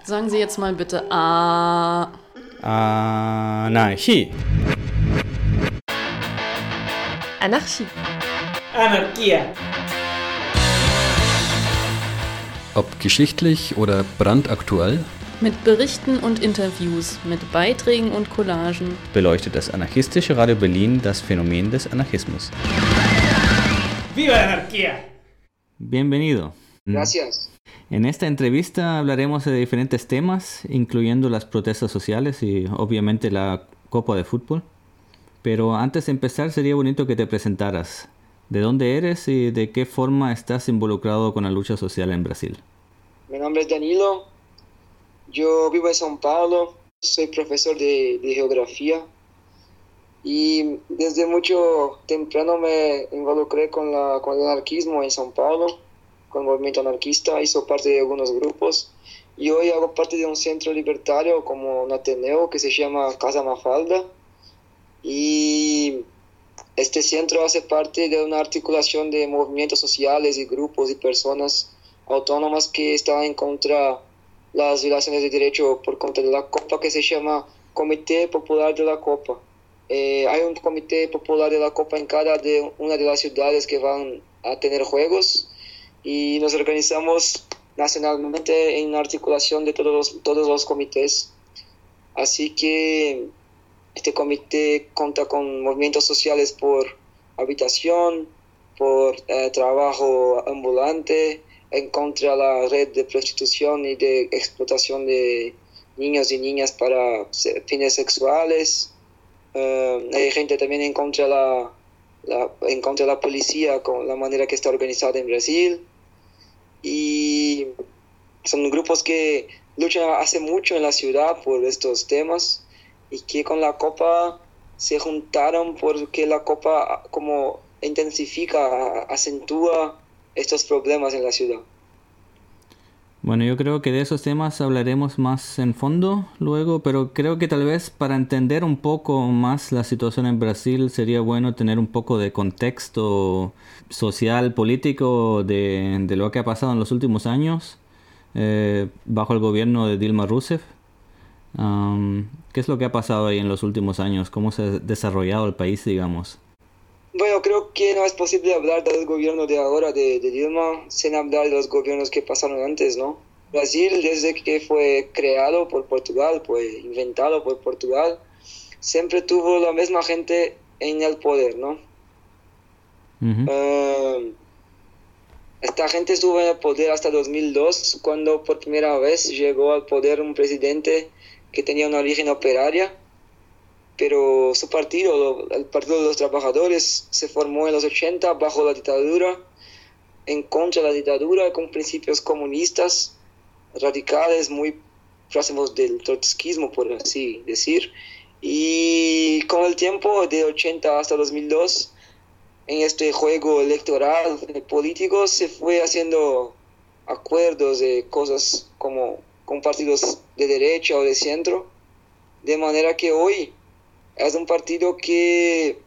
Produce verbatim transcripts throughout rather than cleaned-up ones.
Sagen Sie jetzt mal bitte A. Anarchie. Anarchie. Anarchia. Ob geschichtlich oder brandaktuell, Mit Berichten und Interviews, mit Beiträgen und Collagen beleuchtet das anarchistische Radio Berlin das Phänomen des Anarchismus. ¡Viva la anarquía! Bienvenido. Gracias. En esta entrevista hablaremos de diferentes temas, incluyendo las protestas sociales y obviamente la Copa de Fútbol. Pero antes de empezar sería bonito que te presentaras. ¿De dónde eres y de qué forma estás involucrado con la lucha social en Brasil? Mi nombre es Danilo. Yo vivo en São Paulo. Soy profesor de, de geografía. Y desde mucho temprano me involucré con, la, con el anarquismo en São Paulo, con el movimiento anarquista. Hizo parte de algunos grupos. Y hoy hago parte de un centro libertario como un Ateneo que se llama Casa Mafalda. Y este centro hace parte de una articulación de movimientos sociales y grupos y personas autónomas que están en contra de las violaciones de derecho por contra de la Copa, que se llama Comité Popular de la Copa. Eh, hay un Comité Popular de la Copa en cada de una de las ciudades que van a tener juegos y nos organizamos nacionalmente en articulación de todos los, todos los comités. Así que este comité cuenta con movimientos sociales por habitación, por eh, trabajo ambulante, en contra de la red de prostitución y de explotación de niños y niñas para fines sexuales. Uh, hay gente también en contra de la, la, en contra de la policía, con la manera que está organizada en Brasil. Y son grupos que luchan hace mucho en la ciudad por estos temas y que con la Copa se juntaron porque la Copa como intensifica, acentúa estos problemas en la ciudad. Bueno, yo creo que de esos temas hablaremos más en fondo luego, pero creo que tal vez para entender un poco más la situación en Brasil sería bueno tener un poco de contexto social, político de, de lo que ha pasado en los últimos años eh, bajo el gobierno de Dilma Rousseff. Um, ¿Qué es lo que ha pasado ahí en los últimos años? ¿Cómo se ha desarrollado el país, digamos? Bueno, creo que no es posible hablar del gobierno de ahora, de, de Dilma, sin hablar de los gobiernos que pasaron antes, ¿no? Brasil, desde que fue creado por Portugal, fue inventado por Portugal, siempre tuvo la misma gente en el poder, ¿no? Uh-huh. Uh, esta gente estuvo en el poder hasta dos mil dos, cuando por primera vez llegó al poder un presidente que tenía una origen operaria, pero su partido, el Partido de los Trabajadores, se formó en los ochenta bajo la dictadura, en contra de la dictadura, con principios comunistas radicales muy próximos del trotskismo, por así decir. Y con el tiempo, de ochenta hasta dos mil dos, en este juego electoral político, se fue haciendo acuerdos de cosas como con partidos de derecha o de centro, de manera que hoy es un partido que,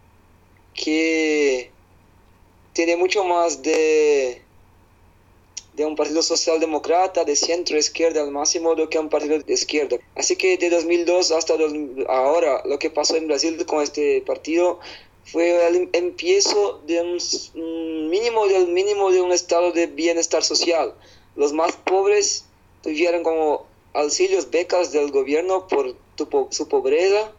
que tiene mucho más de, de un partido socialdemócrata, de centro-izquierda al máximo, do que un partido de izquierda. Así que de dos mil dos hasta dos mil, ahora, lo que pasó en Brasil con este partido fue el empiezo de un mínimo del mínimo de un estado de bienestar social. Los más pobres tuvieron como auxilios, becas del gobierno por tu, su pobreza.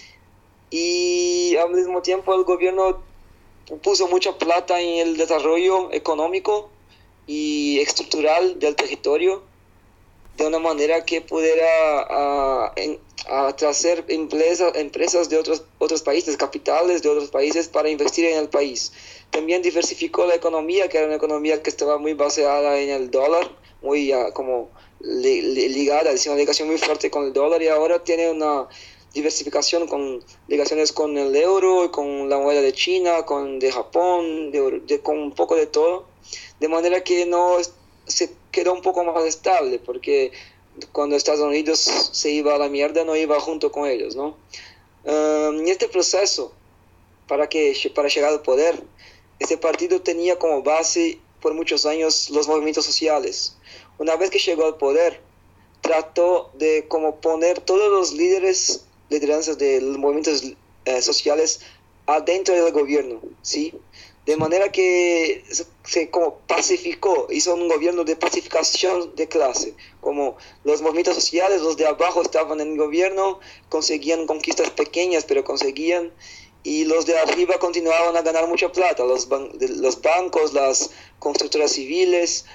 Y al mismo tiempo el gobierno puso mucha plata en el desarrollo económico y estructural del territorio de una manera que pudiera uh, atraer empresas, empresas de otros, otros países, capitales de otros países para investir en el país. También diversificó la economía, que era una economía que estaba muy basada en el dólar, muy uh, como li, li, ligada, es una ligación muy fuerte con el dólar, y ahora tiene una diversificación con ligaciones con el euro, con la moneda de China, con de Japón, de, de, con un poco de todo, de manera que no se quedó un poco más estable, porque cuando Estados Unidos se iba a la mierda, no iba junto con ellos, ¿no? Um, y este proceso, para, que, para llegar al poder, este partido tenía como base por muchos años los movimientos sociales. Una vez que llegó al poder, trató de como poner todos los líderes, lideranzas de los movimientos eh, sociales adentro del gobierno, ¿sí? De manera que se, se como pacificó, hizo un gobierno de pacificación de clase, como los movimientos sociales, los de abajo estaban en el gobierno, conseguían conquistas pequeñas, pero conseguían, y los de arriba continuaban a ganar mucha plata, los, ban los bancos, las constructoras civiles,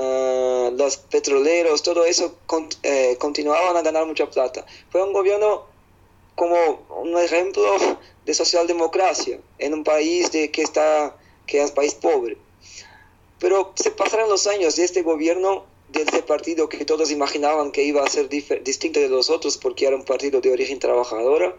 uh, los petroleros, todo eso con eh, continuaban a ganar mucha plata. Fue un gobierno como un ejemplo de socialdemocracia en un país de que está que es un país pobre. Pero se pasaron los años de este gobierno, de este partido que todos imaginaban que iba a ser distinto de los otros porque era un partido de origen trabajadora,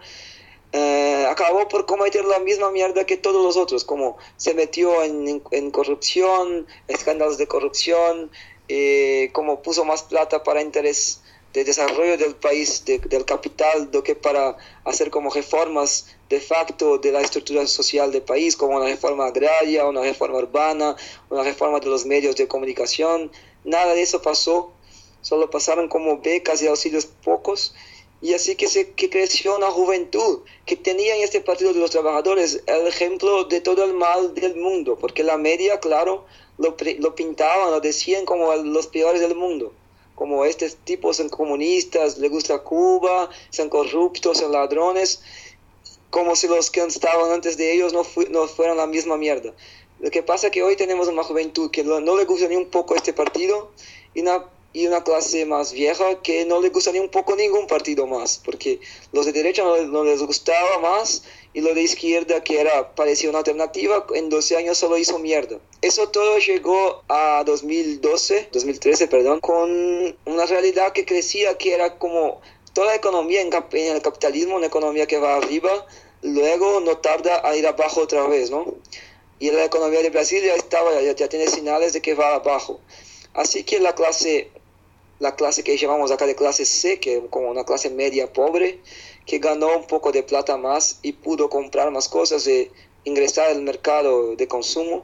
eh, acabó por cometer la misma mierda que todos los otros, como se metió en, en, en corrupción, escándalos de corrupción, eh, como puso más plata para interés de desarrollo del país, de, del capital, do que para hacer como reformas de facto de la estructura social del país, como una reforma agraria, una reforma urbana, una reforma de los medios de comunicación. Nada de eso pasó, solo pasaron como becas y auxilios pocos, y así que, se, que creció una juventud que tenía en este Partido de los Trabajadores el ejemplo de todo el mal del mundo, porque la media, claro, lo, lo pintaban, lo decían como los peores del mundo, como estos tipos son comunistas, les gusta Cuba, son corruptos, son ladrones, como si los que estaban antes de ellos no, fu no fueran la misma mierda. Lo que pasa es que hoy tenemos una juventud que no, no le gusta ni un poco este partido y una, y una clase más vieja que no le gusta ni un poco ningún partido más, porque los de derecha no, no les gustaba más y los de izquierda, que era parecía una alternativa, en doce años solo hizo mierda. Eso todo llegó a dos mil doce, dos mil trece, perdón, con una realidad que crecía, que era como toda la economía en, cap en el capitalismo, una economía que va arriba, luego no tarda a ir abajo otra vez, ¿no? Y la economía de Brasil ya estaba, ya, ya tiene señales de que va abajo. Así que la clase, la clase que llamamos acá de clase C, que es como una clase media pobre, que ganó un poco de plata más y pudo comprar más cosas e ingresar al mercado de consumo,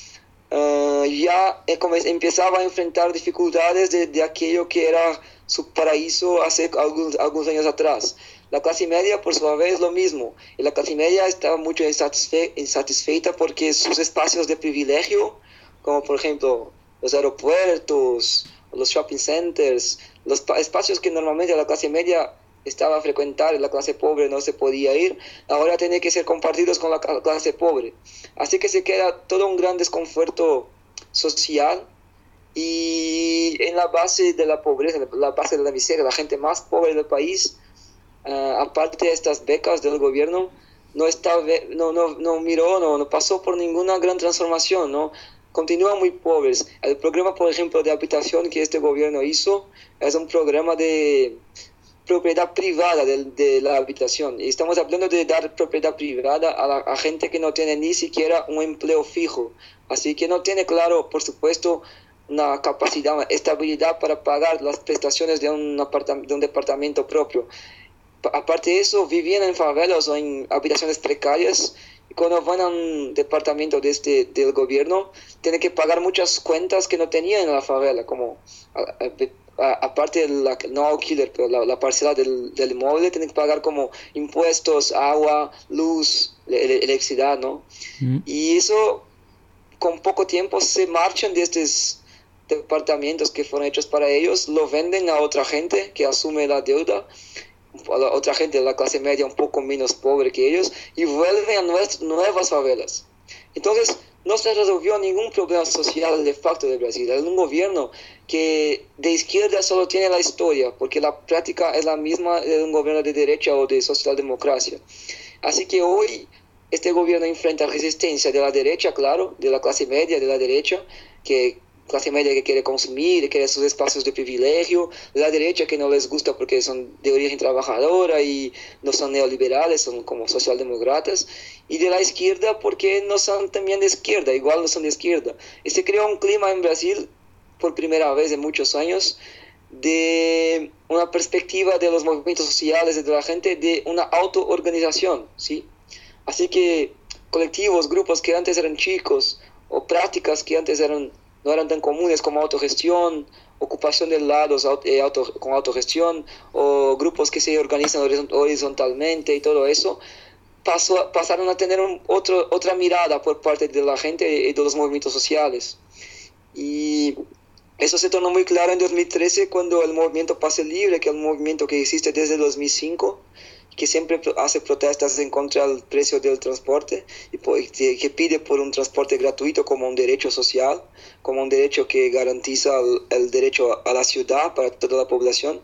uh, ya empezaba a enfrentar dificultades de, de aquello que era su paraíso hace algunos, algunos años atrás. La clase media, por su vez, lo mismo. Y la clase media estaba mucho insatisfe insatisfecha porque sus espacios de privilegio, como por ejemplo los aeropuertos, los shopping centers, los espacios que normalmente la clase media estaba a frecuentar, la clase pobre no se podía ir, ahora tienen que ser compartidos con la clase pobre. Así que se queda todo un gran desconforto social, y en la base de la pobreza, la base de la miseria, la gente más pobre del país, uh, aparte de estas becas del gobierno, no, está, no, no, no miró, no, no pasó por ninguna gran transformación, ¿no? Continúan muy pobres. El programa, por ejemplo, de habitación que este gobierno hizo es un programa de propiedad privada de, de la habitación. Y estamos hablando de dar propiedad privada a, la, a gente que no tiene ni siquiera un empleo fijo. Así que no tiene claro, por supuesto, una capacidad, una estabilidad para pagar las prestaciones de un, de un departamento propio. Aparte de eso, vivían en favelas o en habitaciones precarias, y cuando van a un departamento de este, del gobierno, tienen que pagar muchas cuentas que no tenían en la favela, como a, a, a, aparte de la, no alquiler, pero la, la parcela del, del inmueble, tienen que pagar como impuestos, agua, luz, electricidad, ¿no? Mm. Y eso, con poco tiempo, se marchan de estos departamentos que fueron hechos para ellos, lo venden a otra gente que asume la deuda, a la otra gente de la clase media un poco menos pobre que ellos, y vuelven a nuestras nuevas favelas. Entonces no se resolvió ningún problema social de facto de Brasil. Es un gobierno que de izquierda solo tiene la historia, porque la práctica es la misma de un gobierno de derecha o de socialdemocracia. Así que hoy este gobierno enfrenta resistencia de la derecha, claro, de la clase media, de la derecha, que clase media que quiere consumir, que quiere sus espacios de privilegio, la derecha que no les gusta porque son de origen trabajadora y no son neoliberales, son como socialdemócratas, y de la izquierda porque no son también de izquierda, igual no son de izquierda. Y se creó un clima en Brasil, por primera vez en muchos años, de una perspectiva de los movimientos sociales y de la gente, de una autoorganización, ¿sí? Así que colectivos, grupos que antes eran chicos, o prácticas que antes eran no eran tan comunes como autogestión ocupación de lados eh, auto, con autogestión o grupos que se organizan horizontalmente y todo eso, pasó, pasaron a tener un, otro, otra mirada por parte de la gente y de los movimientos sociales. Y eso se tornó muy claro en dos mil trece cuando el movimiento Pase Libre, que es un movimiento que existe desde dos mil cinco, que siempre hace protestas en contra del precio del transporte y que pide por un transporte gratuito como un derecho social, como un derecho que garantiza el, el derecho a la ciudad para toda la población.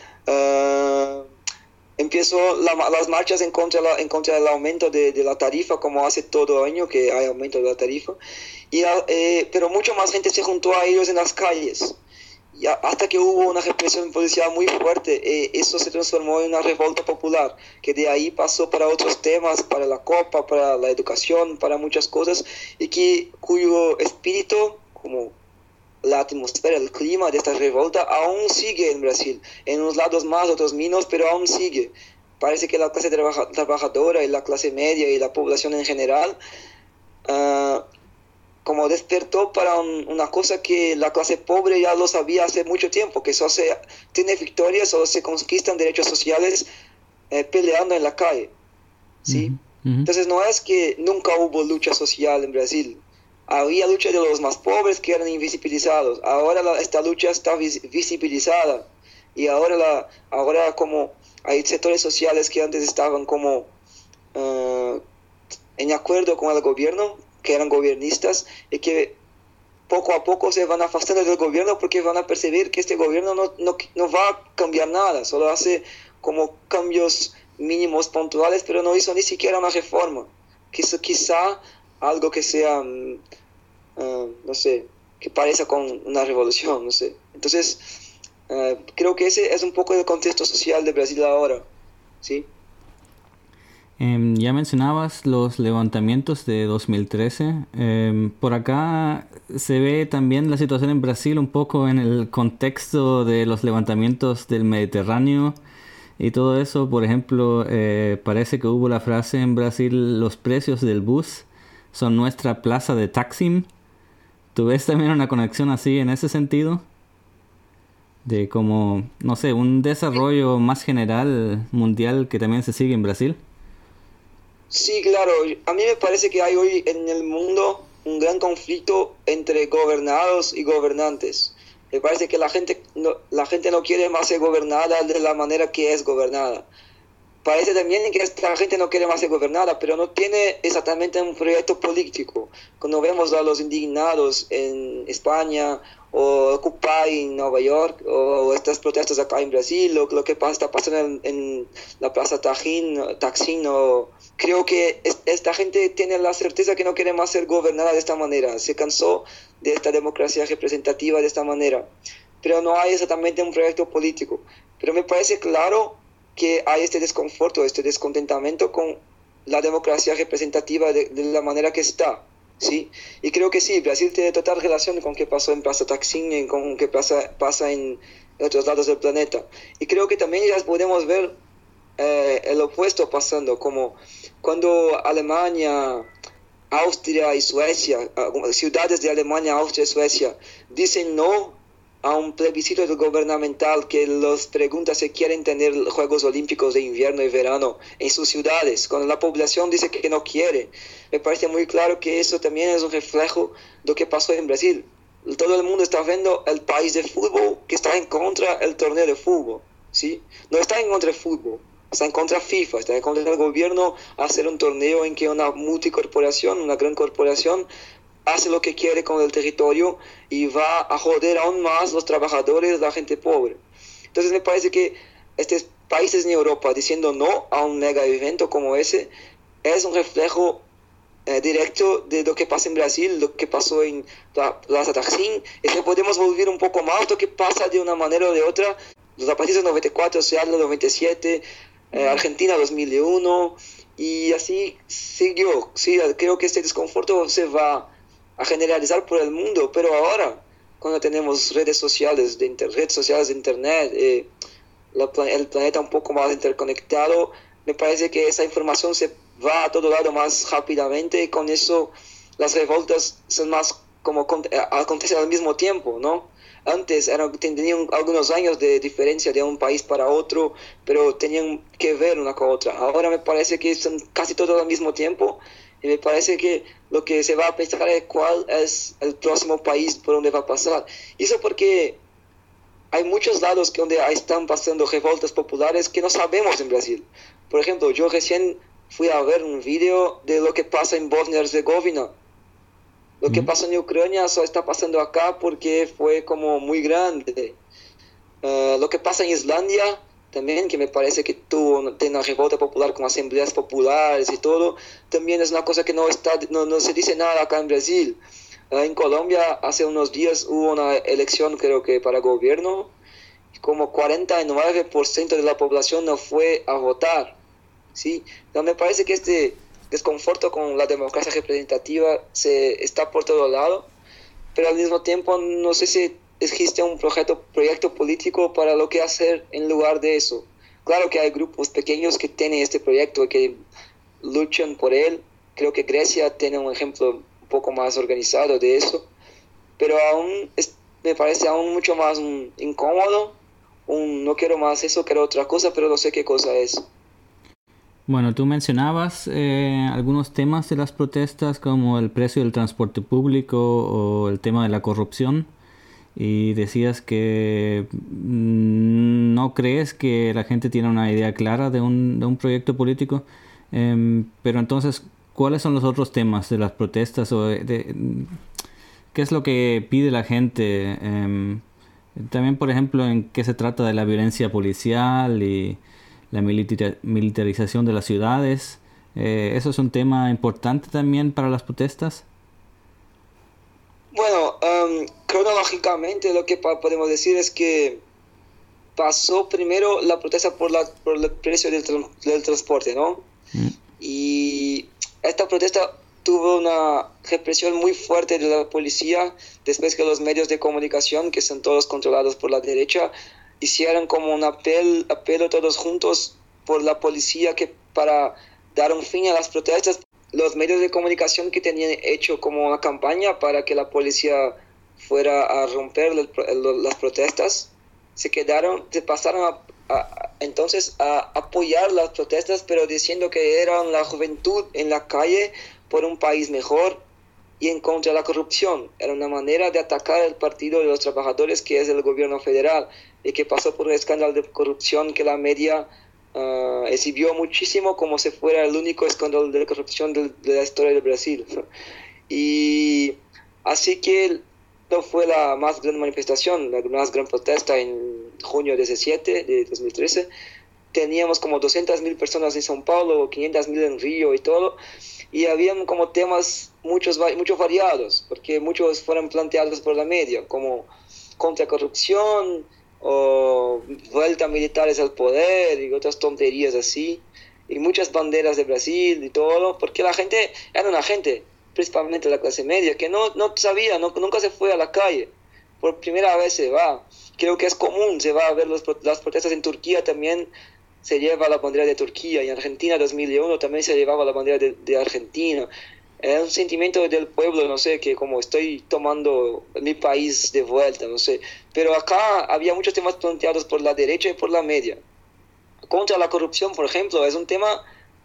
Uh, empezó la, las marchas en contra, la, en contra del aumento de, de la tarifa, como hace todo año que hay aumento de la tarifa, y, eh, pero mucho más gente se juntó a ellos en las calles. Y hasta que hubo una represión policial muy fuerte, eh, eso se transformó en una revolta popular, que de ahí pasó para otros temas, para la copa, para la educación, para muchas cosas, y que, cuyo espíritu, como la atmósfera, el clima de esta revolta, aún sigue en Brasil, en unos lados más, otros menos, pero aún sigue. Parece que la clase trabaja, trabajadora y la clase media y la población en general, uh, como despertó para un, una cosa que la clase pobre ya lo sabía hace mucho tiempo, que solo se tiene victorias o se conquistan derechos sociales eh, peleando en la calle, ¿sí? Uh-huh. Entonces no es que nunca hubo lucha social en Brasil, había lucha de los más pobres que eran invisibilizados, ahora la, esta lucha está vis, visibilizada, y ahora, la, ahora como hay sectores sociales que antes estaban como uh, en acuerdo con el gobierno, que eran gobiernistas, y que poco a poco se van afastando del gobierno porque van a percibir que este gobierno no, no, no va a cambiar nada, solo hace como cambios mínimos puntuales, pero no hizo ni siquiera una reforma, quizá, quizá algo que sea, um, uh, no sé, que parezca con una revolución, no sé. Entonces, uh, creo que ese es un poco el contexto social de Brasil ahora, ¿sí? Eh, ya mencionabas los levantamientos de dos mil trece. Eh, por acá se ve también la situación en Brasil un poco en el contexto de los levantamientos del Mediterráneo y todo eso. Por ejemplo, eh, parece que hubo la frase en Brasil: los precios del bus son nuestra plaza de Taksim. ¿Tú ves también una conexión así en ese sentido? De como, no sé, un desarrollo más general mundial que también se sigue en Brasil. Sí, claro. A mí me parece que hay hoy en el mundo un gran conflicto entre gobernados y gobernantes. Me parece que la gente no, la gente no quiere más ser gobernada de la manera que es gobernada. Parece también que esta gente no quiere más ser gobernada, pero no tiene exactamente un proyecto político. Cuando vemos a los indignados en España, o Occupy en Nueva York, o estas protestas acá en Brasil, o lo que pasa, está pasando en, en la Plaza Taksim, Taksim o... creo que es, esta gente tiene la certeza que no quiere más ser gobernada de esta manera, se cansó de esta democracia representativa de esta manera, pero no hay exactamente un proyecto político. Pero me parece claro que hay este desconforto, este descontentamiento con la democracia representativa de, de la manera que está. Sí, y creo que sí, Brasil tiene total relación con qué pasó en Plaza Taksim y con qué pasa, pasa en otros lados del planeta. Y creo que también ya podemos ver eh, el opuesto pasando, como cuando Alemania, Austria y Suecia, ciudades de Alemania, Austria y Suecia, dicen no a un plebiscito gubernamental que los pregunta si quieren tener Juegos Olímpicos de invierno y verano en sus ciudades, cuando la población dice que no quiere. Me parece muy claro que eso también es un reflejo de lo que pasó en Brasil. Todo el mundo está viendo el país de fútbol que está en contra del torneo de fútbol, ¿sí? No está en contra del fútbol, está en contra FIFA, está en contra del gobierno hacer un torneo en que una multicorporación, una gran corporación, hace lo que quiere con el territorio y va a joder aún más los trabajadores, la gente pobre. Entonces me parece que estos países en Europa diciendo no a un mega evento como ese es un reflejo eh, directo de lo que pasa en Brasil, lo que pasó en la Plaza Taksim, y que podemos volver un poco más lo que pasa de una manera o de otra. Los zapatistas noventa y cuatro, Seattle noventa y siete, eh, Argentina dos mil uno, y así siguió. Sí, creo que este desconforto se va a generalizar por el mundo, pero ahora, cuando tenemos redes sociales de, inter, redes sociales de internet, eh, la, el planeta un poco más interconectado, me parece que esa información se va a todo lado más rápidamente, y con eso las revoltas son más como acontecen al mismo tiempo, ¿no? antes eran, tenían algunos años de diferencia de un país para otro, pero tenían que ver una con otra. Ahora me parece que son casi todos al mismo tiempo, y me parece que lo que se va a pensar es cuál es el próximo país por donde va a pasar. Y eso porque hay muchos lados que donde están pasando revoltas populares que no sabemos en Brasil. Por ejemplo, yo recién fui a ver un video de lo que pasa en Bosnia y Herzegovina. Lo que pasa en Ucrania solo está pasando acá porque fue como muy grande. Uh, lo que pasa en Islandia también, que me parece que tuvo una revolta popular con asambleas populares y todo, también es una cosa que no, está, no, no se dice nada acá en Brasil. Uh, en Colombia hace unos días hubo una elección, creo que para gobierno, como cuarenta y nueve por ciento de la población no fue a votar, ¿sí? Entonces me parece que este desconforto con la democracia representativa se está por todo lado, pero al mismo tiempo no sé si existe un proyecto, proyecto político para lo que hacer en lugar de eso. Claro que hay grupos pequeños que tienen este proyecto y que luchan por él. Creo que Grecia tiene un ejemplo un poco más organizado de eso, pero aún es, me parece aún mucho más un, incómodo, un no quiero más eso, quiero otra cosa, pero no sé qué cosa es. Bueno, tú mencionabas eh, algunos temas de las protestas como el precio del transporte público o el tema de la corrupción y decías que mm, no crees que la gente tiene una idea clara de un, de un proyecto político, eh, pero entonces, ¿cuáles son los otros temas de las protestas? O de, de, ¿qué es lo que pide la gente? Eh, también, por ejemplo, ¿en qué se trata de la violencia policial y la militar- militarización de las ciudades? Eh, ¿Eso es un tema importante también para las protestas? Bueno, um, cronológicamente lo que pa- podemos decir es que pasó primero la protesta por, la, por el precio del, tra- del transporte, ¿no? Mm. Y esta protesta tuvo una represión muy fuerte de la policía después que los medios de comunicación, que son todos controlados por la derecha, hicieron como un apel, apelo todos juntos por la policía que para dar un fin a las protestas. Los medios de comunicación que tenían hecho como una campaña para que la policía fuera a romper el, el, las protestas, se quedaron, se pasaron a, a, entonces a apoyar las protestas, pero diciendo que eran la juventud en la calle por un país mejor y en contra de la corrupción. Era una manera de atacar el Partido de los Trabajadores, que es el gobierno federal, y que pasó por un escándalo de corrupción que la media uh, exhibió muchísimo como si fuera el único escándalo de corrupción de, de la historia de Brasil. Y así que no fue la más gran manifestación, la más gran protesta en junio diecisiete de dos mil trece. Teníamos como doscientas mil personas en São Paulo, quinientas mil en Río y todo, y habían como temas muchos, muchos variados, porque muchos fueron planteados por la media, como contra corrupción, o vuelta militares al poder y otras tonterías así, y muchas banderas de Brasil y todo, porque la gente era una gente, principalmente la clase media, que no, no sabía, no, nunca se fue a la calle, por primera vez se va. Creo que es común, se va a ver los, las protestas en Turquía también, se lleva la bandera de Turquía, y en Argentina dos mil uno también se llevaba la bandera de, de Argentina. Es un sentimiento del pueblo, no sé, que como estoy tomando mi país de vuelta, no sé. Pero acá había muchos temas planteados por la derecha y por la media. Contra la corrupción, por ejemplo, es un tema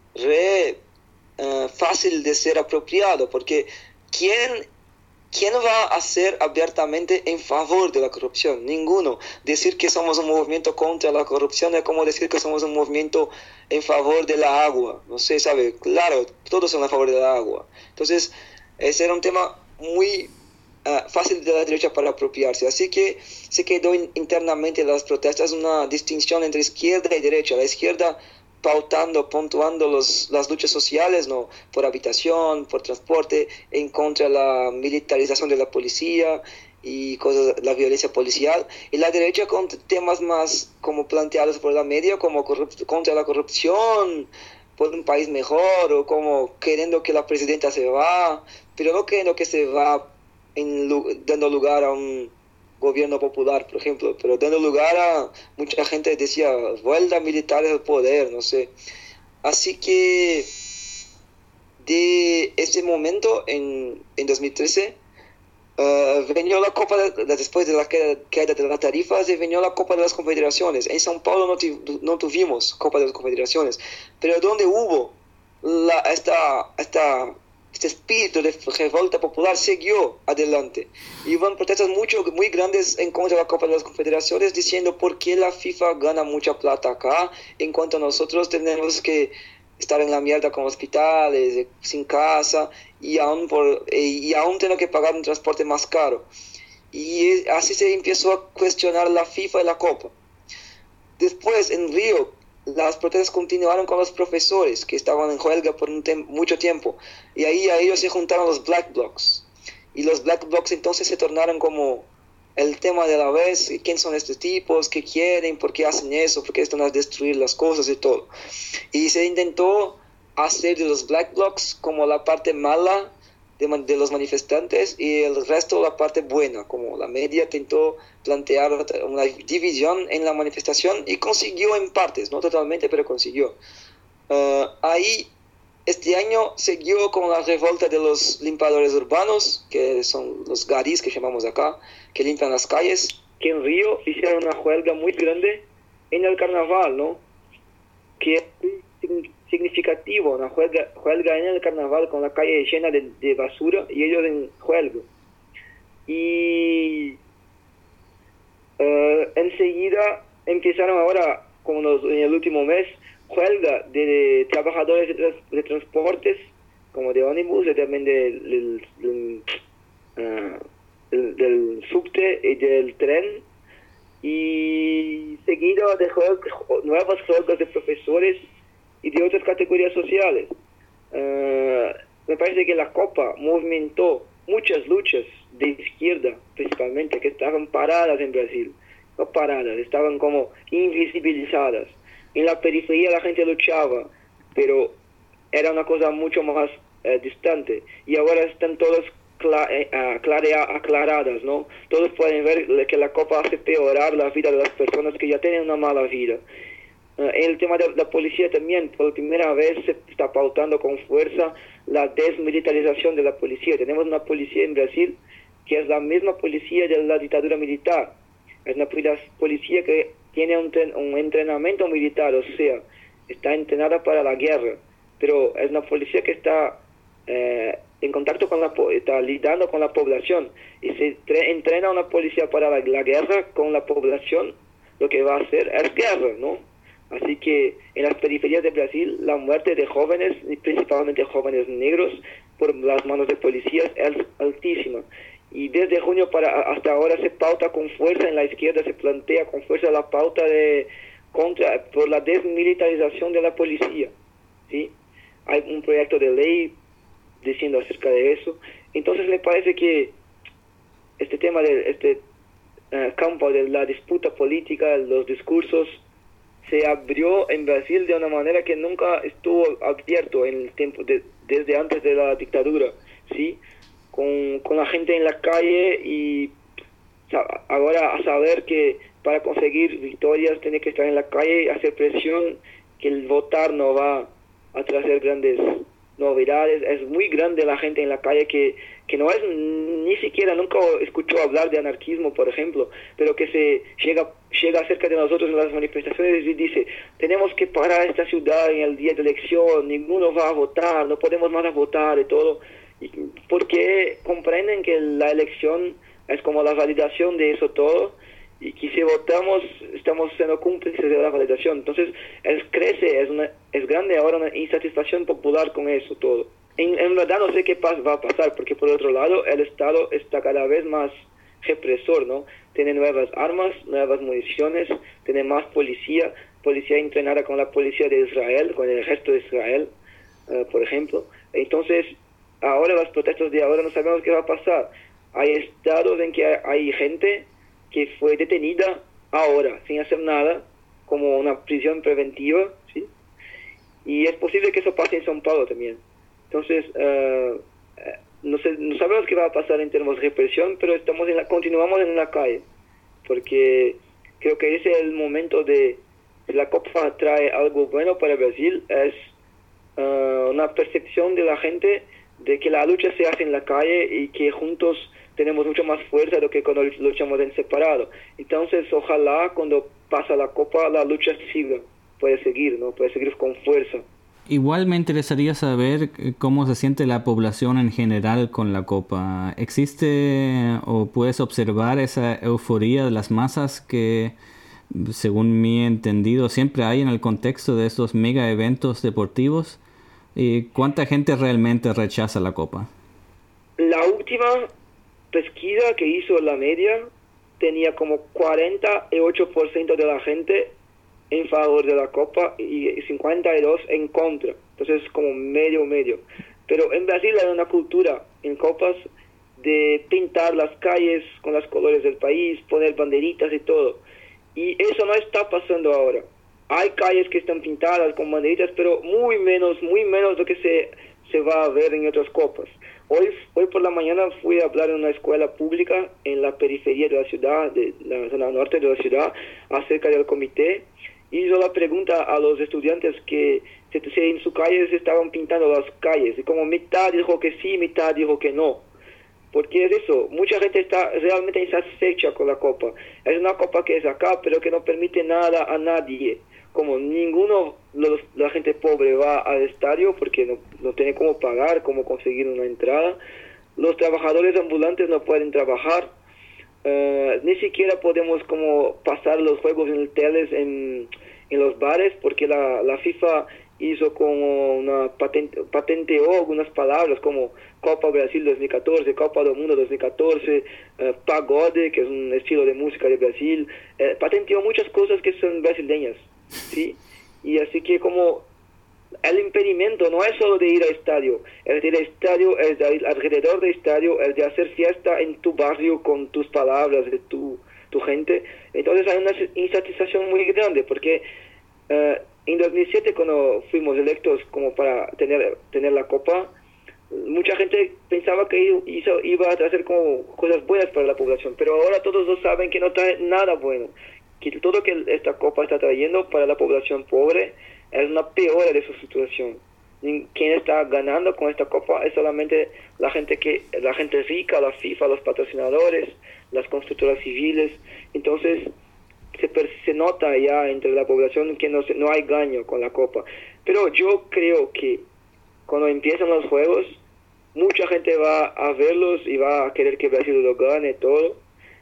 re uh, fácil de ser apropiado, porque ¿quién, ¿quién va a ser abiertamente en favor de la corrupción? Ninguno. Decir que somos un movimiento contra la corrupción es como decir que somos un movimiento en favor de la agua, no sé, ¿sabe? Claro, todos son a favor de la agua. Entonces, ese era un tema muy uh, fácil de la derecha para apropiarse. Así que se quedó in, internamente en las protestas una distinción entre izquierda y derecha. La izquierda pautando, puntuando los, las luchas sociales, ¿no? Por habitación, por transporte, en contra de la militarización de la policía y cosas, la violencia policial, y la derecha con temas más como planteados por la media, como corrupt, contra la corrupción, por un país mejor, o como queriendo que la presidenta se va, pero no queriendo que se va en, dando lugar a un gobierno popular, por ejemplo, pero dando lugar a mucha gente decía, vuelta militar al poder, no sé. Así que de ese momento, en, en dos mil trece, Uh, venió la Copa de, de, después de la queda, queda de las tarifas y venió la Copa de las Confederaciones. En São Paulo no, tu, no tuvimos Copa de las Confederaciones, pero donde hubo la, esta, esta, este espíritu de revolta popular siguió adelante. Y hubo protestas mucho, muy grandes en contra de la Copa de las Confederaciones diciendo por qué la FIFA gana mucha plata acá, en cuanto nosotros tenemos que estar en la mierda con hospitales, sin casa, y aún, por, y aún tengo que pagar un transporte más caro. Y así se empezó a cuestionar la FIFA y la Copa. Después, en Río, las protestas continuaron con los profesores, que estaban en huelga por un tem- mucho tiempo. Y ahí a ellos se juntaron los Black Blocs. Y los Black Blocs entonces se tornaron como el tema de la vez, quién son estos tipos, qué quieren, por qué hacen eso, por qué están a destruir las cosas y todo. Y se intentó hacer de los Black Blocs como la parte mala de, de los manifestantes y el resto la parte buena, como la media intentó plantear una división en la manifestación y consiguió en partes, no totalmente, pero consiguió. Uh, ahí este año siguió con la revolta de los limpiadores urbanos, que son los garis que llamamos acá, que limpian las calles, que en Río hicieron una huelga muy grande en el carnaval, ¿no? Que es muy significativo, una huelga, huelga en el carnaval con la calle llena de, de basura y ellos en huelga. Y uh, enseguida empezaron ahora, como nos, en el último mes, huelga de, de trabajadores de, trans, de transportes, como de ómnibus, y también de, de, de, uh, del, del subte y del tren, y seguido de huelgas, nuevas huelgas de profesores y de otras categorías sociales. Uh, me parece que la Copa movimentó muchas luchas de izquierda, principalmente, que estaban paradas en Brasil, no paradas, estaban como invisibilizadas. En la periferia la gente luchaba, pero era una cosa mucho más eh, distante. Y ahora están todas cla- eh, aclarea- aclaradas, ¿no? Todos pueden ver que la Copa hace peorar la vida de las personas que ya tienen una mala vida. Uh, en el tema de la policía también, por primera vez se está pautando con fuerza la desmilitarización de la policía. Tenemos una policía en Brasil que es la misma policía de la dictadura militar. Es una policía que tiene un, un entrenamiento militar, o sea, está entrenada para la guerra, pero es una policía que está eh, en contacto con la, está lidiando con la población, y se tre- entrena una policía para la, la guerra con la población, lo que va a hacer es guerra, ¿no? Así que en las periferias de Brasil, la muerte de jóvenes, y principalmente jóvenes negros, por las manos de policías es altísima. Y desde junio para hasta ahora se pauta con fuerza en la izquierda, se plantea con fuerza la pauta de contra por la desmilitarización de la policía, ¿sí? Hay un proyecto de ley diciendo acerca de eso. Entonces me parece que este tema de este uh, campo de la disputa política, los discursos, se abrió en Brasil de una manera que nunca estuvo abierto en el tiempo de, desde antes de la dictadura, ¿sí? Con, con la gente en la calle, y ahora a saber que para conseguir victorias tiene que estar en la calle y hacer presión, que el votar no va a traer grandes novedades. Es muy grande la gente en la calle que, que no es ni siquiera, nunca escuchó hablar de anarquismo, por ejemplo, pero que se llega llega cerca de nosotros en las manifestaciones y dice: tenemos que parar esta ciudad en el día de elección, ninguno va a votar, no podemos más a votar y todo, y porque comprenden que la elección es como la validación de eso todo, y que si votamos estamos siendo cómplices de la validación. Entonces es, crece, es, una, es grande ahora una insatisfacción popular con eso todo. En, en verdad no sé qué pas, va a pasar, porque por otro lado el Estado está cada vez más represor, ¿no? Tiene nuevas armas, nuevas municiones, tiene más policía, policía entrenada con la policía de Israel, con el ejército de Israel, uh, por ejemplo. Entonces ahora las protestas de ahora no sabemos qué va a pasar. Hay estados en que hay, hay gente que fue detenida ahora, sin hacer nada, como una prisión preventiva, ¿sí? Y es posible que eso pase en São Paulo también. Entonces, uh, no, sé, no sabemos qué va a pasar en términos de represión, pero estamos en la, continuamos en la calle, porque creo que ese es el momento de, si la Copa trae algo bueno para Brasil, es uh, una percepción de la gente de que la lucha se hace en la calle y que juntos tenemos mucho más fuerza de lo que cuando luchamos en separado. Entonces, ojalá cuando pasa la Copa la lucha siga, puede seguir, ¿no? Puede seguir con fuerza. Igual me interesaría saber cómo se siente la población en general con la Copa. ¿Existe o puedes observar esa euforía de las masas que, según mi entendido, siempre hay en el contexto de estos mega eventos deportivos? ¿Y cuánta gente realmente rechaza la Copa? La última pesquisa que hizo la media tenía como cuarenta y ocho por ciento de la gente en favor de la Copa y cincuenta y dos por ciento en contra. Entonces como medio medio. Pero en Brasil hay una cultura en Copas de pintar las calles con los colores del país, poner banderitas y todo. Y eso no está pasando ahora. Hay calles que están pintadas con banderitas, pero muy menos, muy menos de lo que se, se va a ver en otras copas. Hoy, hoy por la mañana fui a hablar en una escuela pública en la periferia de la ciudad, de la zona norte de la ciudad, acerca del comité. Y hizo la pregunta a los estudiantes que si, si en su calle se estaban pintando las calles. Y como mitad dijo que sí, mitad dijo que no. Porque es eso, mucha gente está realmente insatisfecha con la Copa. Es una Copa que es acá, pero que no permite nada a nadie. Como ninguno, los, la gente pobre va al estadio porque no, no tiene cómo pagar, cómo conseguir una entrada. Los trabajadores ambulantes no pueden trabajar. Uh, ni siquiera podemos como pasar los juegos en el teles en, en los bares porque la, la FIFA hizo como una patente, patenteó algunas palabras como Copa Brasil dos mil catorce, Copa do Mundo dos mil catorce, uh, pagode, que es un estilo de música de Brasil, uh, patenteó muchas cosas que son brasileñas, ¿sí? Y así que como el impedimento no es solo de ir al estadio, el de ir al estadio es de ir alrededor del estadio, el de hacer fiesta en tu barrio con tus palabras, de tu, tu gente. Entonces hay una insatisfacción muy grande porque uh, en dos mil siete cuando fuimos electos como para tener, tener la Copa, mucha gente pensaba que hizo, iba a hacer como cosas buenas para la población, pero ahora todos lo saben que no trae nada bueno, que todo lo que esta Copa está trayendo para la población pobre es una peor de su situación. Quien está ganando con esta Copa es solamente la gente que la gente rica, la FIFA, los patrocinadores, las constructoras civiles. Entonces se, se nota ya entre la población que no, se, no hay gaño con la Copa. Pero yo creo que cuando empiezan los juegos, mucha gente va a verlos y va a querer que Brasil lo gane todo.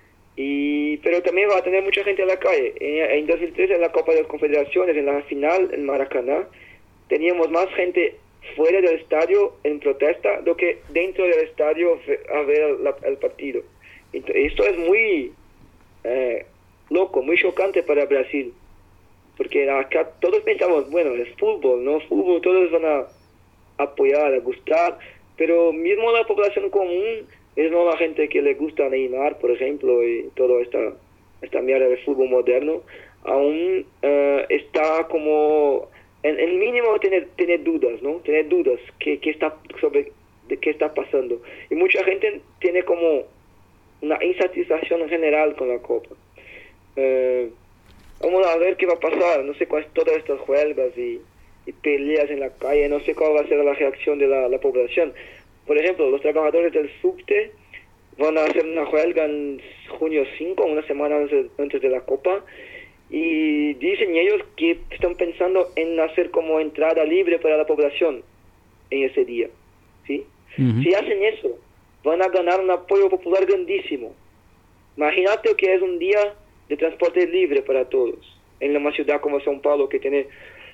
Y pero también va a tener mucha gente en la calle. En, en dos mil trece, en la Copa de las Confederaciones, en la final, en Maracaná, teníamos más gente fuera del estadio en protesta do que dentro del estadio a ver la, el partido. Esto es muy eh, loco, muy chocante para Brasil, porque acá todos pensamos, bueno, es fútbol, ¿no? Fútbol, todos van a apoyar, a gustar, pero mismo la población común es no la gente que le gusta Neymar, por ejemplo, y toda esta, esta mierda de fútbol moderno, aún uh, está como, en el mínimo tiene, tiene dudas, ¿no? Tiene dudas que, que está sobre de qué está pasando. Y mucha gente tiene como una insatisfacción general con la Copa. Uh, vamos a ver qué va a pasar, no sé cuáles todas estas huelgas y, y peleas en la calle, no sé cuál va a ser la reacción de la, la población. Por ejemplo, los trabajadores del subte van a hacer una huelga en junio cinco, una semana antes de la Copa, y dicen ellos que están pensando en hacer como entrada libre para la población en ese día, ¿sí? Uh-huh. Si hacen eso, van a ganar un apoyo popular grandísimo. Imagínate que es un día de transporte libre para todos, en una ciudad como São Paulo que tiene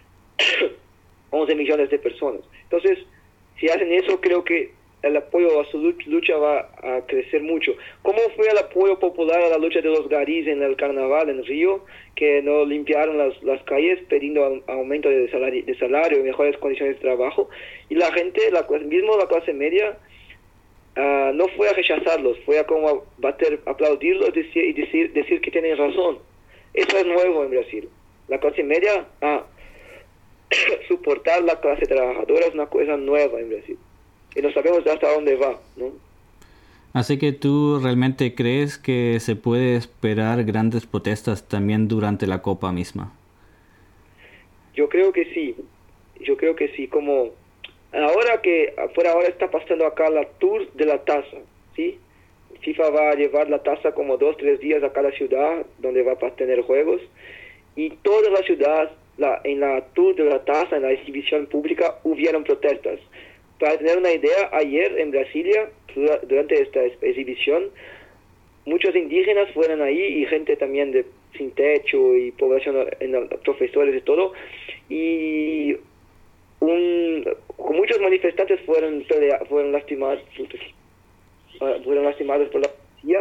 once millones de personas. Entonces, si hacen eso, creo que el apoyo a su lucha va a crecer mucho. ¿Cómo fue el apoyo popular a la lucha de los garis en el carnaval en Río, que no limpiaron las, las calles pidiendo aumento de salario, de salario y mejores condiciones de trabajo? Y la gente, la mismo la clase media, uh, no fue a rechazarlos, fue a como bater, aplaudirlos decir, y decir, decir que tienen razón. Eso es nuevo en Brasil. La clase media a soportar la clase trabajadora es una cosa nueva en Brasil. Y no sabemos hasta dónde va, ¿no? Así que tú realmente crees que se puede esperar grandes protestas también durante la Copa misma. Yo creo que sí. Yo creo que sí. Como Ahora que, por ahora está pasando acá la Tour de la Taza, ¿sí? FIFA va a llevar la taza como dos, tres días a cada ciudad donde va a tener juegos. Y todas las ciudades, la, en la Tour de la Taza, en la exhibición pública, hubieron protestas. Para tener una idea, ayer en Brasilia, durante esta exhibición, muchos indígenas fueron ahí y gente también de sin techo y población, profesores y todo. Y un, muchos manifestantes fueron, fueron lastimados. fueron lastimados por la policía,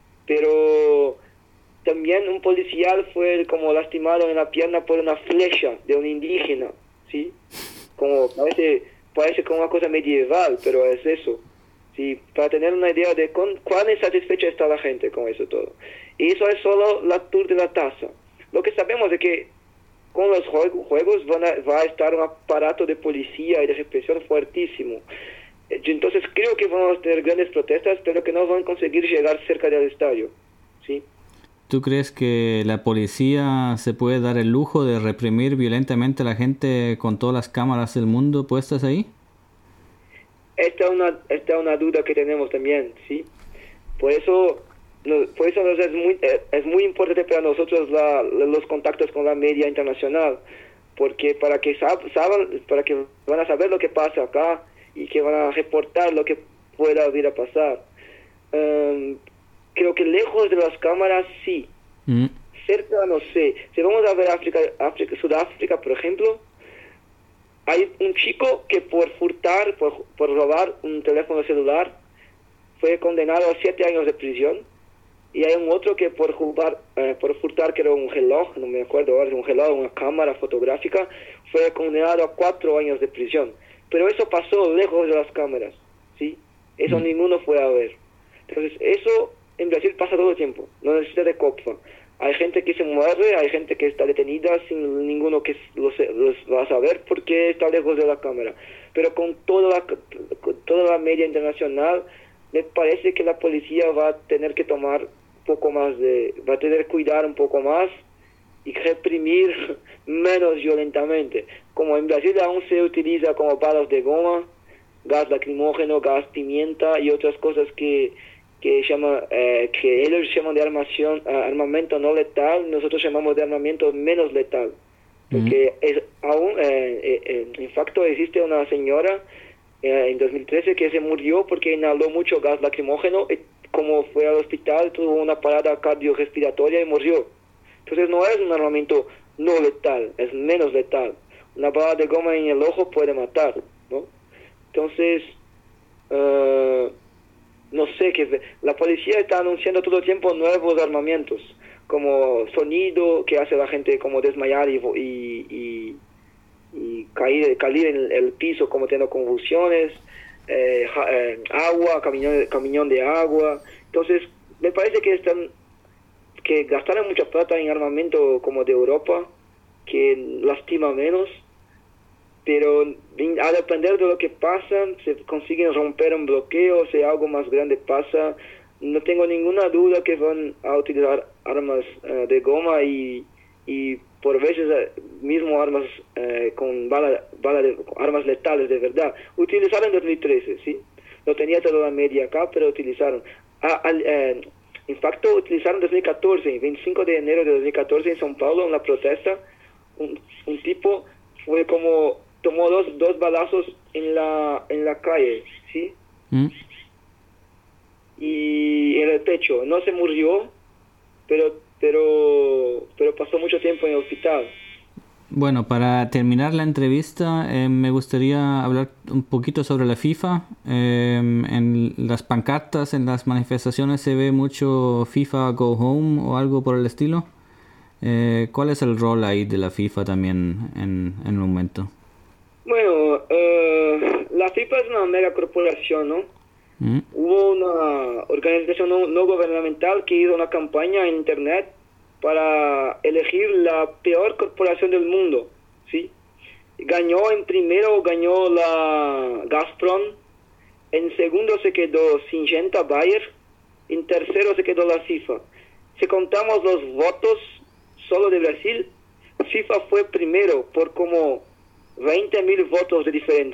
pero también un policial fue como lastimado en la pierna por una flecha de un indígena, ¿sí? Como parece, parece como una cosa medieval, pero es eso, ¿sí? Para tener una idea de con, cuán insatisfecha está la gente con eso todo. Y eso es solo la Tour de la Taza. Lo que sabemos es que con los juegos van a, va a estar un aparato de policía y de represión fuertísimo. Entonces creo que vamos a tener grandes protestas, pero que no van a conseguir llegar cerca del estadio, ¿sí? ¿Tú crees que la policía se puede dar el lujo de reprimir violentamente a la gente con todas las cámaras del mundo puestas ahí? Esta es una, esta es una duda que tenemos también, ¿sí? Por eso, no, por eso es, muy, es muy importante para nosotros la, los contactos con la media internacional, porque para que sab, saben, para que van a saber lo que pasa acá, y que van a reportar lo que pueda vir a pasar. Um, creo que lejos de las cámaras, sí. Mm. Cerca, no sé. Si vamos a ver África, África, Sudáfrica, por ejemplo, hay un chico que por furtar, por, por robar un teléfono celular, fue condenado a siete años de prisión. Y hay un otro que por jugar, eh, por furtar, que era un reloj, no me acuerdo ahora, un reloj, una cámara fotográfica, fue condenado a cuatro años de prisión. Pero eso pasó lejos de las cámaras, ¿sí? Eso mm. ninguno fue a ver. Entonces, eso en Brasil pasa todo el tiempo, no necesita de COPFA. Hay gente que se muere, hay gente que está detenida sin ninguno que los, los va a saber porque está lejos de la cámara. Pero con toda la, con toda la media internacional, me parece que la policía va a tener que tomar un poco más de... va a tener que cuidar un poco más y reprimir menos violentamente. Como en Brasil aún se utiliza como balas de goma, gas lacrimógeno, gas pimienta y otras cosas que que llama eh, que ellos llaman de armación, uh, armamento no letal, nosotros llamamos de armamento menos letal, porque mm. es aún eh, eh, en facto existe una señora eh, en dos mil trece que se murió porque inhaló mucho gas lacrimógeno, y como fue al hospital tuvo una parada cardiorrespiratoria y murió. Entonces no es un armamento no letal, es menos letal. Una bala de goma en el ojo puede matar, ¿no? Entonces, uh, no sé, que la policía está anunciando todo el tiempo nuevos armamentos, como sonido que hace a la gente como desmayar y, y, y, y caer, caer en el piso como teniendo convulsiones, eh, eh, agua, camión, camión de agua. Entonces, me parece que están que gastaron mucha plata en armamento como de Europa, que lastima menos, pero a depender de lo que pasa, se consiguen romper un bloqueo, si algo más grande pasa, no tengo ninguna duda que van a utilizar armas uh, de goma y, y por veces uh, mismo armas uh, con bala, bala de, armas letales de verdad. Utilizaron en dos mil trece, ¿sí? No tenía toda la media acá, pero utilizaron. Ah, al, uh, en facto, utilizaron en dos mil catorce, veinticinco de enero de dos mil catorce en São Paulo, una protesta, un, un tipo fue como... tomó dos, dos balazos en la en la calle, ¿sí? ¿Mm? Y en el pecho. No se murió, pero pero pero pasó mucho tiempo en el hospital. Bueno, para terminar la entrevista, eh, me gustaría hablar un poquito sobre la FIFA. Eh, en las pancartas, en las manifestaciones se ve mucho FIFA Go Home o algo por el estilo. Eh, ¿Cuál es el rol ahí de la FIFA también en, en el momento? Bueno, uh, la FIFA es una mega corporación, ¿no? ¿Mm? Hubo una organización no, no gubernamental que hizo una campaña en internet para elegir la peor corporación del mundo, ¿sí? Ganó en primero, ganó la Gazprom, en segundo se quedó Syngenta Bayer, en tercero se quedó la FIFA. Si contamos los votos solo de Brasil, FIFA fue primero por como veinte mil votos de diferencia,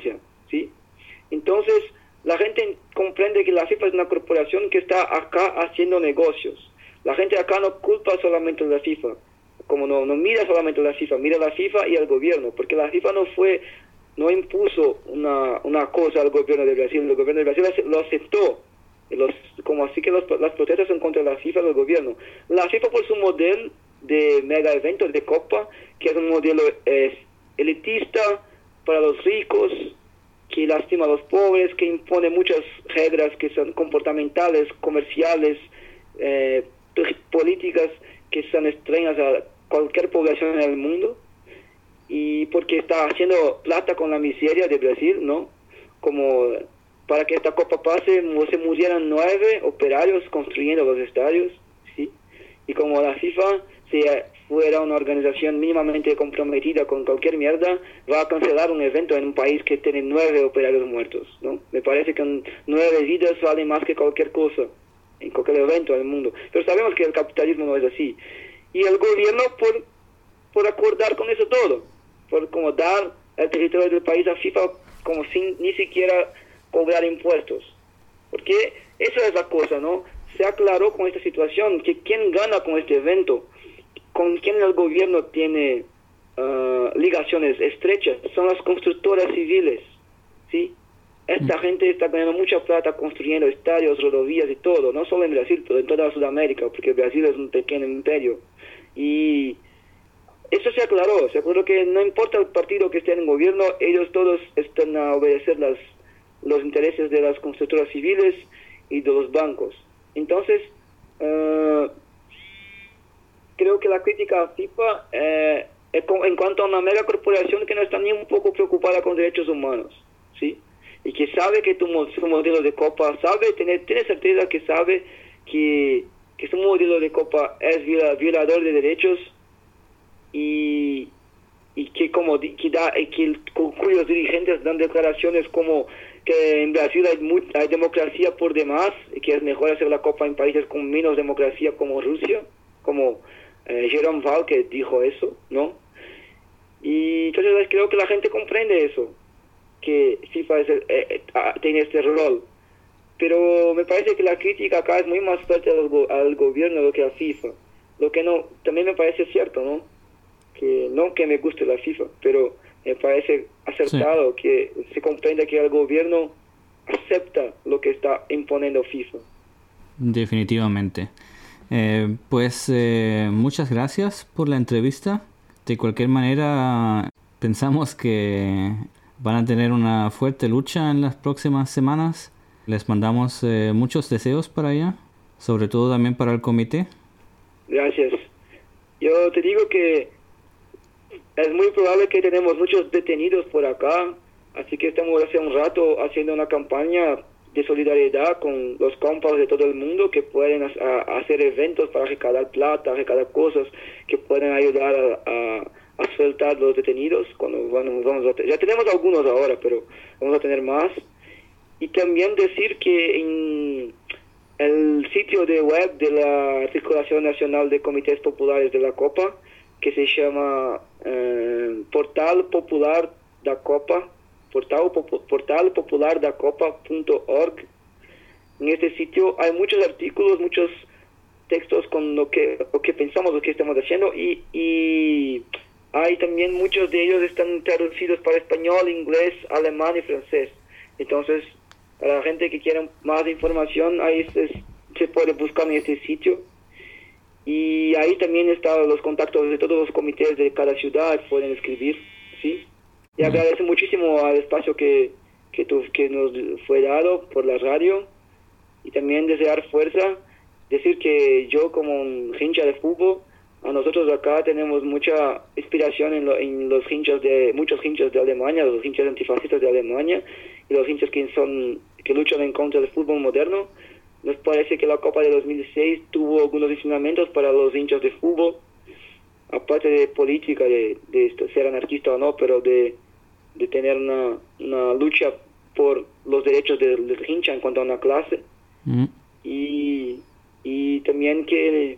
¿sí? Entonces, la gente comprende que la FIFA es una corporación que está acá haciendo negocios. La gente acá no culpa solamente a la FIFA, como no, no mira solamente a la FIFA, mira a la FIFA y al gobierno, porque la FIFA no fue, no impuso una, una cosa al gobierno de Brasil, el gobierno de Brasil lo aceptó, los, como así que los, las protestas son contra la FIFA y el gobierno. La FIFA por su modelo de mega eventos de Copa, que es un modelo eh, elitista para los ricos, que lastima a los pobres, que impone muchas reglas que son comportamentales, comerciales, eh, políticas que son extrañas a cualquier población en el mundo, y porque está haciendo plata con la miseria de Brasil, ¿no? Como para que esta Copa pase, se murieran nueve operarios construyendo los estadios, ¿sí? Y como la FIFA, si fuera una organización mínimamente comprometida con cualquier mierda, va a cancelar un evento en un país que tiene nueve operarios muertos, ¿no? Me parece que nueve vidas valen más que cualquier cosa en cualquier evento del mundo. Pero sabemos que el capitalismo no es así. Y el gobierno, por, por acordar con eso todo, por como dar el territorio del país a FIFA como sin ni siquiera cobrar impuestos. Porque esa es la cosa, ¿no? Se aclaró con esta situación que quien gana con este evento, con quien el gobierno tiene uh, ligaciones estrechas, son las constructoras civiles, ¿sí? Esta gente está ganando mucha plata construyendo estadios, rodovías y todo, no solo en Brasil, pero en toda Sudamérica, porque Brasil es un pequeño imperio. Y eso se aclaró, se aclaró que no importa el partido que esté en el gobierno, ellos todos están a obedecer las, los intereses de las constructoras civiles y de los bancos. Entonces, uh, creo que la crítica a FIFA eh, es en cuanto a una mega corporación que no está ni un poco preocupada con derechos humanos, ¿sí? Y que sabe que tu, su modelo de Copa, sabe, tiene, tiene certeza que sabe que, que su modelo de Copa es viola, violador de derechos y, y que como que da, que, cuyos dirigentes dan declaraciones como que en Brasil hay, muy, hay democracia por demás y que es mejor hacer la Copa en países con menos democracia como Rusia, como eh, Jerome Val que dijo eso, ¿no? Y entonces creo que la gente comprende eso, que FIFA es el, eh, eh, tiene este rol, pero me parece que la crítica acá es muy más fuerte al, go al gobierno que a FIFA, lo que no también me parece cierto, ¿no? Que no que me guste la FIFA, pero me parece acertado sí. Que se comprenda que el gobierno acepta lo que está imponiendo FIFA. Definitivamente. Eh, pues eh, muchas gracias por la entrevista. De cualquier manera, pensamos que van a tener una fuerte lucha en las próximas semanas. Les mandamos eh, muchos deseos para allá, sobre todo también para el comité. Gracias. Yo te digo que es muy probable que tenemos muchos detenidos por acá, así que estamos hace un rato haciendo una campaña de solidaridad con los compas de todo el mundo que pueden a, a hacer eventos para recaudar plata, recaudar cosas que pueden ayudar a, a a soltar los detenidos cuando bueno, vamos a ya tenemos algunos ahora, pero vamos a tener más. Y también decir que en el sitio de web de la Articulación Nacional de Comités Populares de la Copa, que se llama eh, Portal Popular da Copa, portal, portal popular da copa punto org. En este sitio hay muchos artículos, muchos textos con lo que lo que pensamos, lo que estamos haciendo, y, y hay también muchos de ellos están traducidos para español, inglés, alemán y francés. Entonces, para la gente que quiera más información, ahí se, se puede buscar en este sitio. Y ahí también están los contactos de todos los comités de cada ciudad, pueden escribir, ¿sí? Y agradezco muchísimo al espacio que, que, tu, que nos fue dado por la radio. Y también desear fuerza, decir que yo como un hincha de fútbol, a nosotros acá tenemos mucha inspiración en, lo, en los hinchas de muchos hinchas de Alemania, los hinchas antifascistas de Alemania y los hinchas que son que luchan en contra del fútbol moderno. Nos parece que la Copa de dos mil seis tuvo algunos ensinamientos para los hinchas de fútbol, aparte de política, de, de ser anarquista o no, pero de, de tener una, una lucha por los derechos del, del hincha en cuanto a una clase. Mm. Y, y también que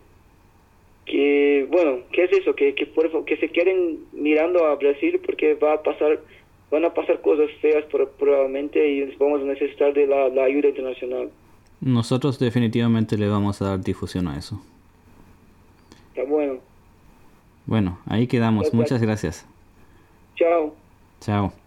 que bueno, ¿qué es eso? Que, que, por, que se queden mirando a Brasil porque va a pasar van a pasar cosas feas probablemente y vamos a necesitar de la, la ayuda internacional. Nosotros definitivamente le vamos a dar difusión a eso. Está bueno. Bueno, ahí quedamos. Gracias. Muchas gracias. Chao. Chao.